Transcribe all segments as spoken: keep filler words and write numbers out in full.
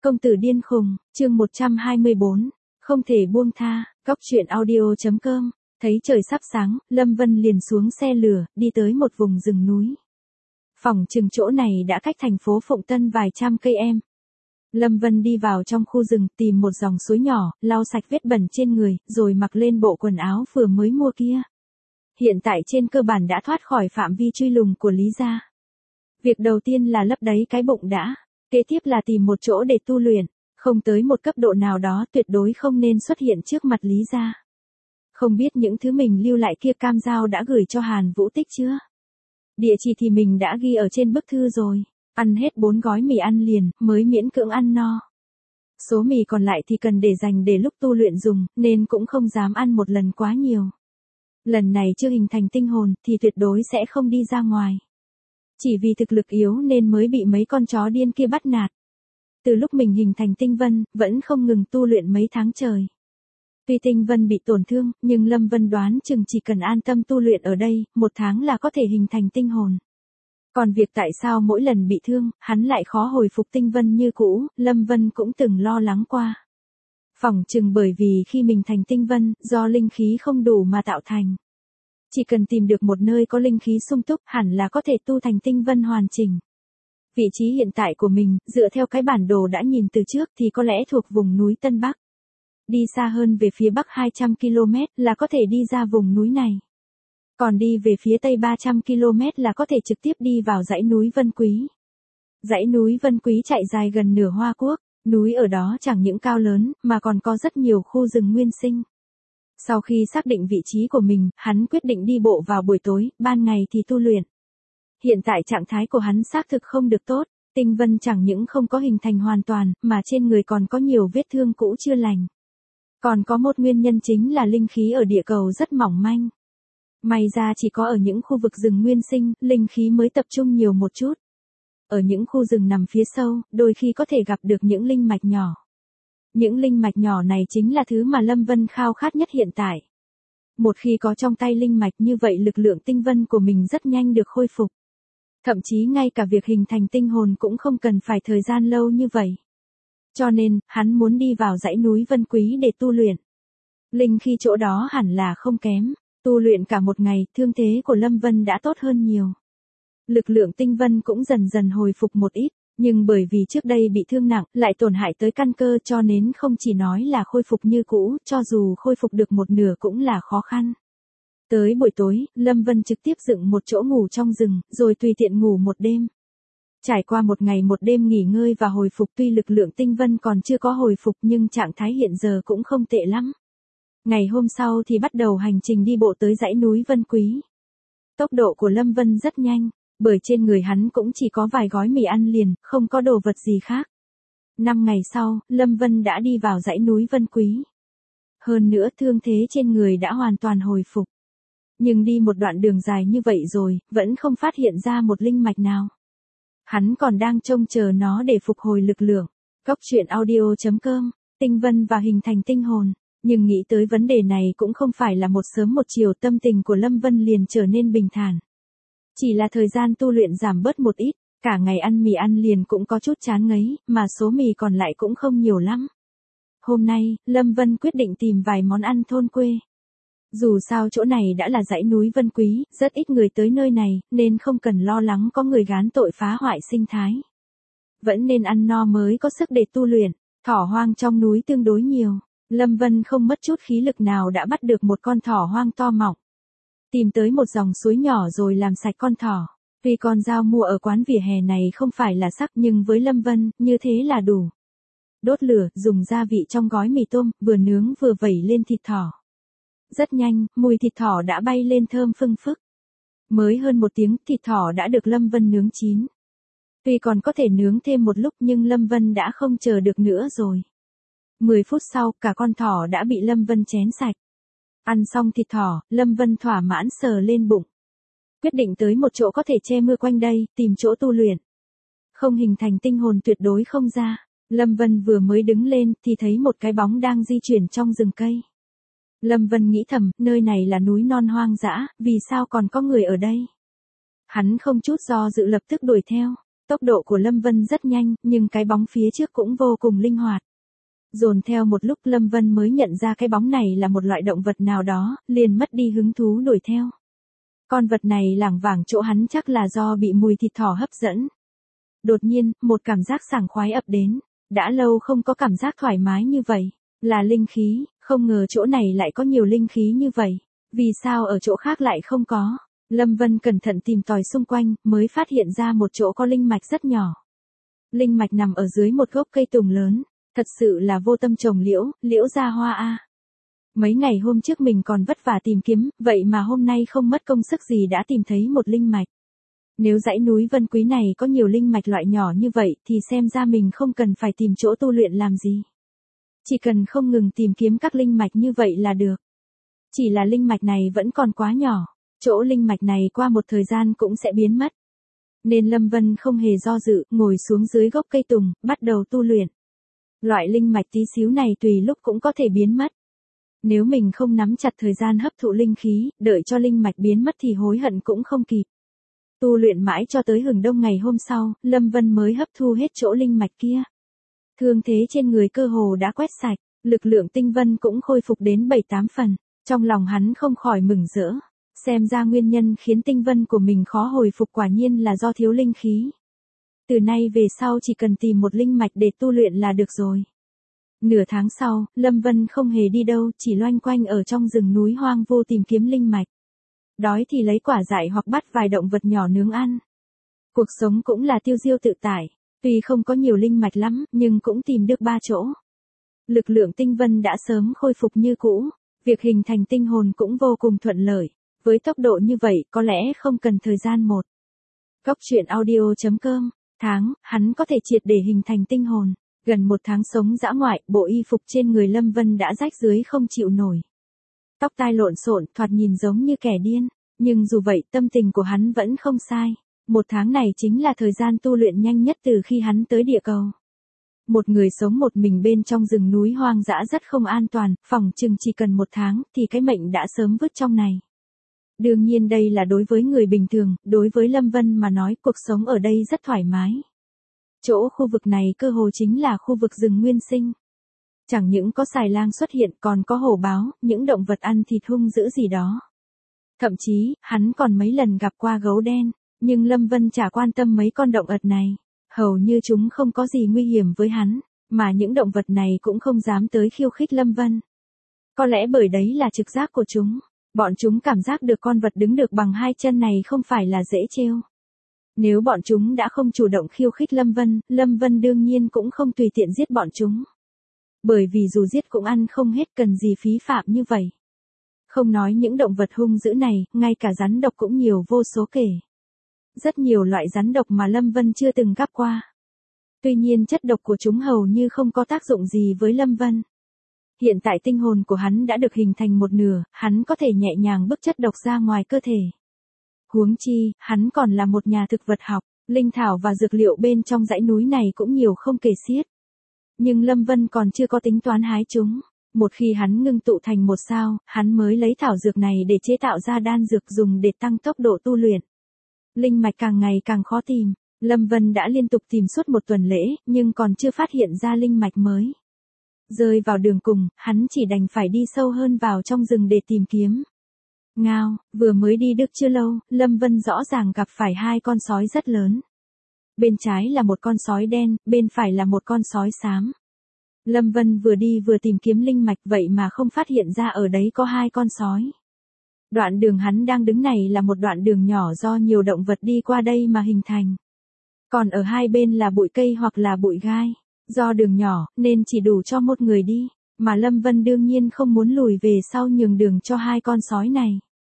Công tử điên khùng, chương một trăm hai mươi bốn, không thể buông tha, góc truyện audio.com, thấy trời sắp sáng, Lâm Vân liền xuống xe lửa, đi tới một vùng rừng núi. Phỏng chừng chỗ này đã cách thành phố Phụng Tân vài trăm cây em. Lâm Vân đi vào trong khu rừng, tìm một dòng suối nhỏ, lau sạch vết bẩn trên người, rồi mặc lên bộ quần áo vừa mới mua kia. Hiện tại trên cơ bản đã thoát khỏi phạm vi truy lùng của Lý gia. Việc đầu tiên là lấp đầy cái bụng đã. Kế tiếp là tìm một chỗ để tu luyện, không tới một cấp độ nào đó tuyệt đối không nên xuất hiện trước mặt Lý gia. Không biết những thứ mình lưu lại kia Cam Giao đã gửi cho Hàn Vũ Tích chưa? Địa chỉ thì mình đã ghi ở trên bức thư rồi, ăn hết bốn gói mì ăn liền, mới miễn cưỡng ăn no. Số mì còn lại thì cần để dành để lúc tu luyện dùng, nên cũng không dám ăn một lần quá nhiều. Lần này chưa hình thành tinh hồn thì tuyệt đối sẽ không đi ra ngoài. Chỉ vì thực lực yếu nên mới bị mấy con chó điên kia bắt nạt. Từ lúc mình hình thành tinh vân, vẫn không ngừng tu luyện mấy tháng trời. Tuy tinh vân bị tổn thương, nhưng Lâm Vân đoán chừng chỉ cần an tâm tu luyện ở đây, một tháng là có thể hình thành tinh hồn. Còn việc tại sao mỗi lần bị thương, hắn lại khó hồi phục tinh vân như cũ, Lâm Vân cũng từng lo lắng qua. Phỏng chừng bởi vì khi mình thành tinh vân, do linh khí không đủ mà tạo thành. Chỉ cần tìm được một nơi có linh khí sung túc, hẳn là có thể tu thành tinh vân hoàn chỉnh. Vị trí hiện tại của mình, dựa theo cái bản đồ đã nhìn từ trước thì có lẽ thuộc vùng núi Tân Bắc. Đi xa hơn về phía bắc hai trăm ki lô mét là có thể đi ra vùng núi này. Còn đi về phía tây ba trăm ki lô mét là có thể trực tiếp đi vào dãy núi Vân Quý. Dãy núi Vân Quý chạy dài gần nửa Hoa Quốc, núi ở đó chẳng những cao lớn mà còn có rất nhiều khu rừng nguyên sinh. Sau khi xác định vị trí của mình, hắn quyết định đi bộ vào buổi tối, ban ngày thì tu luyện. Hiện tại trạng thái của hắn xác thực không được tốt, tinh vân chẳng những không có hình thành hoàn toàn, mà trên người còn có nhiều vết thương cũ chưa lành. Còn có một nguyên nhân chính là linh khí ở địa cầu rất mỏng manh. May ra chỉ có ở những khu vực rừng nguyên sinh, linh khí mới tập trung nhiều một chút. Ở những khu rừng nằm phía sâu, đôi khi có thể gặp được những linh mạch nhỏ. Những linh mạch nhỏ này chính là thứ mà Lâm Vân khao khát nhất hiện tại. Một khi có trong tay linh mạch như vậy lực lượng tinh vân của mình rất nhanh được khôi phục. Thậm chí ngay cả việc hình thành tinh hồn cũng không cần phải thời gian lâu như vậy. Cho nên, hắn muốn đi vào dãy núi Vân Quý để tu luyện. Linh khi chỗ đó hẳn là không kém, tu luyện cả một ngày, thương thế của Lâm Vân đã tốt hơn nhiều. Lực lượng tinh vân cũng dần dần hồi phục một ít. Nhưng bởi vì trước đây bị thương nặng, lại tổn hại tới căn cơ cho nên không chỉ nói là khôi phục như cũ, cho dù khôi phục được một nửa cũng là khó khăn. Tới buổi tối, Lâm Vân trực tiếp dựng một chỗ ngủ trong rừng, rồi tùy tiện ngủ một đêm. Trải qua một ngày một đêm nghỉ ngơi và hồi phục, tuy lực lượng tinh vân còn chưa có hồi phục nhưng trạng thái hiện giờ cũng không tệ lắm. Ngày hôm sau thì bắt đầu hành trình đi bộ tới dãy núi Vân Quý. Tốc độ của Lâm Vân rất nhanh. Bởi trên người hắn cũng chỉ có vài gói mì ăn liền, không có đồ vật gì khác. Năm ngày sau, Lâm Vân đã đi vào dãy núi Vân Quý. Hơn nữa thương thế trên người đã hoàn toàn hồi phục. Nhưng đi một đoạn đường dài như vậy rồi, vẫn không phát hiện ra một linh mạch nào. Hắn còn đang trông chờ nó để phục hồi lực lượng. Góc truyện audio.com, tinh vân và hình thành tinh hồn. Nhưng nghĩ tới vấn đề này cũng không phải là một sớm một chiều, tâm tình của Lâm Vân liền trở nên bình thản. Chỉ là thời gian tu luyện giảm bớt một ít, cả ngày ăn mì ăn liền cũng có chút chán ngấy, mà số mì còn lại cũng không nhiều lắm. Hôm nay, Lâm Vân quyết định tìm vài món ăn thôn quê. Dù sao chỗ này đã là dãy núi Vân Quý, rất ít người tới nơi này, nên không cần lo lắng có người gán tội phá hoại sinh thái. Vẫn nên ăn no mới có sức để tu luyện, thỏ hoang trong núi tương đối nhiều. Lâm Vân không mất chút khí lực nào đã bắt được một con thỏ hoang to mọng. Tìm tới một dòng suối nhỏ rồi làm sạch con thỏ. Tuy con dao mua ở quán vỉa hè này không phải là sắc nhưng với Lâm Vân, như thế là đủ. Đốt lửa, dùng gia vị trong gói mì tôm, vừa nướng vừa vẩy lên thịt thỏ. Rất nhanh, mùi thịt thỏ đã bay lên thơm phưng phức. Mới hơn một tiếng, thịt thỏ đã được Lâm Vân nướng chín. Tuy còn có thể nướng thêm một lúc nhưng Lâm Vân đã không chờ được nữa rồi. mười phút sau, cả con thỏ đã bị Lâm Vân chén sạch. Ăn xong thịt thỏ, Lâm Vân thỏa mãn sờ lên bụng. Quyết định tới một chỗ có thể che mưa quanh đây, tìm chỗ tu luyện. Không hình thành tinh hồn tuyệt đối không ra. Lâm Vân vừa mới đứng lên thì thấy một cái bóng đang di chuyển trong rừng cây. Lâm Vân nghĩ thầm, nơi này là núi non hoang dã, vì sao còn có người ở đây? Hắn không chút do dự lập tức đuổi theo. Tốc độ của Lâm Vân rất nhanh, nhưng cái bóng phía trước cũng vô cùng linh hoạt. Dồn theo một lúc Lâm Vân mới nhận ra cái bóng này là một loại động vật nào đó, liền mất đi hứng thú đuổi theo. Con vật này lảng vảng chỗ hắn chắc là do bị mùi thịt thỏ hấp dẫn. Đột nhiên, một cảm giác sảng khoái ập đến. Đã lâu không có cảm giác thoải mái như vậy. Là linh khí, không ngờ chỗ này lại có nhiều linh khí như vậy. Vì sao ở chỗ khác lại không có? Lâm Vân cẩn thận tìm tòi xung quanh, mới phát hiện ra một chỗ có linh mạch rất nhỏ. Linh mạch nằm ở dưới một gốc cây tùng lớn. Thật sự là vô tâm trồng liễu, liễu ra hoa a. Mấy ngày hôm trước mình còn vất vả tìm kiếm, vậy mà hôm nay không mất công sức gì đã tìm thấy một linh mạch. Nếu dãy núi Vân Quý này có nhiều linh mạch loại nhỏ như vậy thì xem ra mình không cần phải tìm chỗ tu luyện làm gì. Chỉ cần không ngừng tìm kiếm các linh mạch như vậy là được. Chỉ là linh mạch này vẫn còn quá nhỏ, chỗ linh mạch này qua một thời gian cũng sẽ biến mất. Nên Lâm Vân không hề do dự, ngồi xuống dưới gốc cây tùng, bắt đầu tu luyện. Loại linh mạch tí xíu này tùy lúc cũng có thể biến mất. Nếu mình không nắm chặt thời gian hấp thụ linh khí, đợi cho linh mạch biến mất thì hối hận cũng không kịp. Tu luyện mãi cho tới hừng đông ngày hôm sau, Lâm Vân mới hấp thu hết chỗ linh mạch kia. Thương thế trên người cơ hồ đã quét sạch, lực lượng tinh vân cũng khôi phục đến bảy tám phần. Trong lòng hắn không khỏi mừng rỡ. Xem ra nguyên nhân khiến tinh vân của mình khó hồi phục quả nhiên là do thiếu linh khí. Từ nay về sau chỉ cần tìm một linh mạch để tu luyện là được rồi. Nửa tháng sau, Lâm Vân không hề đi đâu, chỉ loanh quanh ở trong rừng núi hoang vu tìm kiếm linh mạch. Đói thì lấy quả dại hoặc bắt vài động vật nhỏ nướng ăn. Cuộc sống cũng là tiêu diêu tự tại, tuy không có nhiều linh mạch lắm, nhưng cũng tìm được ba chỗ. Lực lượng tinh vân đã sớm khôi phục như cũ, việc hình thành tinh hồn cũng vô cùng thuận lợi. Với tốc độ như vậy, có lẽ không cần thời gian một. Góc truyện audio chấm com, tháng, hắn có thể triệt để hình thành tinh hồn. Gần một tháng sống dã ngoại, bộ y phục trên người Lâm Vân đã rách rưới không chịu nổi. Tóc tai lộn xộn, thoạt nhìn giống như kẻ điên, nhưng dù vậy tâm tình của hắn vẫn không sai. Một tháng này chính là thời gian tu luyện nhanh nhất từ khi hắn tới địa cầu. Một người sống một mình bên trong rừng núi hoang dã rất không an toàn, phỏng chừng chỉ cần một tháng thì cái mệnh đã sớm vứt trong này. Đương nhiên đây là đối với người bình thường, đối với Lâm Vân mà nói cuộc sống ở đây rất thoải mái. Chỗ khu vực này cơ hồ chính là khu vực rừng nguyên sinh. Chẳng những có xài lang xuất hiện còn có hổ báo, những động vật ăn thịt hung dữ gì đó. Thậm chí, hắn còn mấy lần gặp qua gấu đen, nhưng Lâm Vân chả quan tâm mấy con động vật này. Hầu như chúng không có gì nguy hiểm với hắn, mà những động vật này cũng không dám tới khiêu khích Lâm Vân. Có lẽ bởi đấy là trực giác của chúng. Bọn chúng cảm giác được con vật đứng được bằng hai chân này không phải là dễ trêu. Nếu bọn chúng đã không chủ động khiêu khích Lâm Vân, Lâm Vân đương nhiên cũng không tùy tiện giết bọn chúng. Bởi vì dù giết cũng ăn không hết cần gì phí phạm như vậy. Không nói những động vật hung dữ này, ngay cả rắn độc cũng nhiều vô số kể. Rất nhiều loại rắn độc mà Lâm Vân chưa từng gặp qua. Tuy nhiên chất độc của chúng hầu như không có tác dụng gì với Lâm Vân. Hiện tại tinh hồn của hắn đã được hình thành một nửa, hắn có thể nhẹ nhàng bức chất độc ra ngoài cơ thể. Huống chi, hắn còn là một nhà thực vật học, linh thảo và dược liệu bên trong dãy núi này cũng nhiều không kể xiết. Nhưng Lâm Vân còn chưa có tính toán hái chúng. Một khi hắn ngưng tụ thành một sao, hắn mới lấy thảo dược này để chế tạo ra đan dược dùng để tăng tốc độ tu luyện. Linh mạch càng ngày càng khó tìm, Lâm Vân đã liên tục tìm suốt một tuần lễ, nhưng còn chưa phát hiện ra linh mạch mới. Rơi vào đường cùng, hắn chỉ đành phải đi sâu hơn vào trong rừng để tìm kiếm. Ngao, vừa mới đi được chưa lâu, Lâm Vân rõ ràng gặp phải hai con sói rất lớn. Bên trái là một con sói đen, bên phải là một con sói xám. Lâm Vân vừa đi vừa tìm kiếm linh mạch vậy mà không phát hiện ra ở đấy có hai con sói. Đoạn đường hắn đang đứng này là một đoạn đường nhỏ do nhiều động vật đi qua đây mà hình thành. Còn ở hai bên là bụi cây hoặc là bụi gai. Do đường nhỏ, nên chỉ đủ cho một người đi, mà Lâm Vân đương nhiên không muốn lùi về sau nhường đường cho hai con sói này.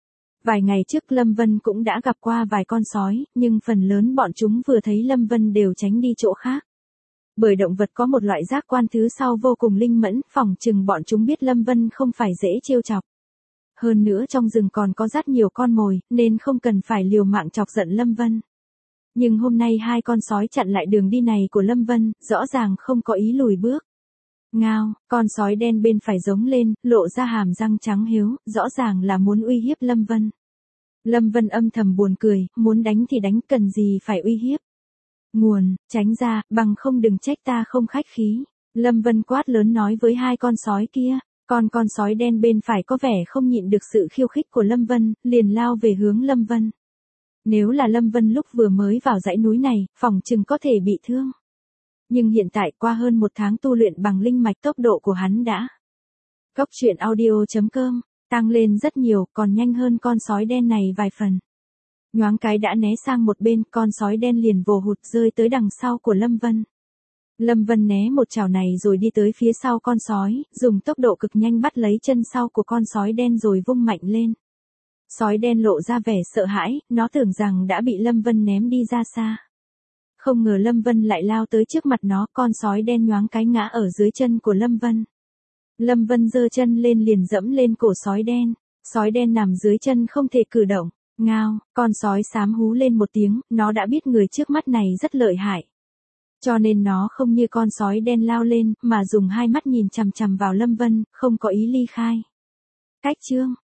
Vài ngày trước Lâm Vân cũng đã gặp qua vài con sói, nhưng phần lớn bọn chúng vừa thấy Lâm Vân đều tránh đi chỗ khác. Bởi động vật có một loại giác quan thứ sau vô cùng linh mẫn, phỏng chừng bọn chúng biết Lâm Vân không phải dễ trêu chọc. Hơn nữa trong rừng còn có rất nhiều con mồi, nên không cần phải liều mạng chọc giận Lâm Vân. Nhưng hôm nay hai con sói chặn lại đường đi này của Lâm Vân, rõ ràng không có ý lùi bước. Ngao, con sói đen bên phải giống lên, lộ ra hàm răng trắng hiếu, rõ ràng là muốn uy hiếp Lâm Vân. Lâm Vân âm thầm buồn cười, muốn đánh thì đánh, cần gì phải uy hiếp. Nguồn, tránh ra, bằng không đừng trách ta không khách khí. Lâm Vân quát lớn nói với hai con sói kia. Còn con sói đen bên phải có vẻ không nhịn được sự khiêu khích của Lâm Vân, liền lao về hướng Lâm Vân. Nếu là Lâm Vân lúc vừa mới vào dãy núi này, phỏng chừng có thể bị thương. Nhưng hiện tại qua hơn một tháng tu luyện bằng linh mạch, tốc độ của hắn đã. Góc truyện audio chấm com, tăng lên rất nhiều, còn nhanh hơn con sói đen này vài phần. Nhoáng cái đã né sang một bên, con sói đen liền vồ hụt rơi tới đằng sau của Lâm Vân. Lâm Vân né một chảo này rồi đi tới phía sau con sói, dùng tốc độ cực nhanh bắt lấy chân sau của con sói đen rồi vung mạnh lên. Sói đen lộ ra vẻ sợ hãi, nó tưởng rằng đã bị Lâm Vân ném đi ra xa. Không ngờ Lâm Vân lại lao tới trước mặt nó, con sói đen nhoáng cái ngã ở dưới chân của Lâm Vân. Lâm Vân giơ chân lên liền dẫm lên cổ sói đen, sói đen nằm dưới chân không thể cử động. Ngao, con sói xám hú lên một tiếng, nó đã biết người trước mắt này rất lợi hại. Cho nên nó không như con sói đen lao lên, mà dùng hai mắt nhìn chằm chằm vào Lâm Vân, không có ý ly khai. Cách chương